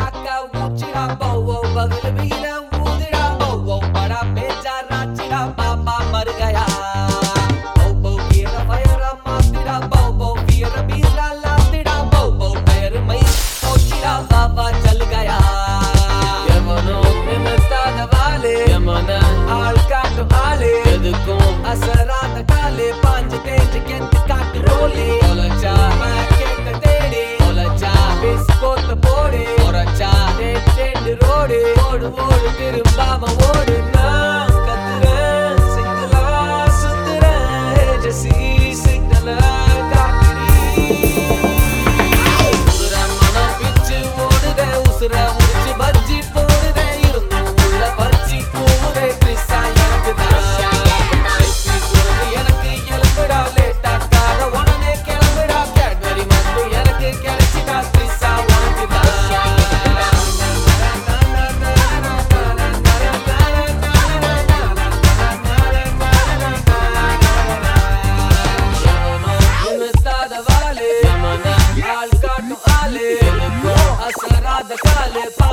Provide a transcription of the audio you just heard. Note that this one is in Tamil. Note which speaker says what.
Speaker 1: काका ऊंचीड़ा बो बगल में ना ऊदड़ा बो बड़ा बेचारा चिड़ा पापा मर गया बो गिरा फायर मारतिड़ा बो फिर बीरा लातिड़ा बो पैर में ओचिड़ा बाबा चल गया यमनो में स्ताद वाले यमना आल काट आले यदुकों असरात काले पांच तेज केंत काट रोले ओलचा मैं केंत तेरे ओलचा बिस्कोट போடு ஒரச்சா டெட் ரோடு ஓடு ஓடு திரும்பாம ஓடு நான் கத்துறேன் சிங்கிளா சுத்துறேன் ஜெசி சிக்னலா காட்டுறீ உசுர மனம் பிச்சு ஓடுதே உசுர முடிச்சு பஜ்ஜி போடுதே இருந்தும் உள்ள பறிச்சு போகுதே கிறிஸ்தா எனக்கு தான் எனக்கு எலும்புடா லேட்டா கார உடனே கிளம்புடா கேட்பரி மத்து எனக்கு கிடைச்சிடா கிறிஸ்தா Asarada kale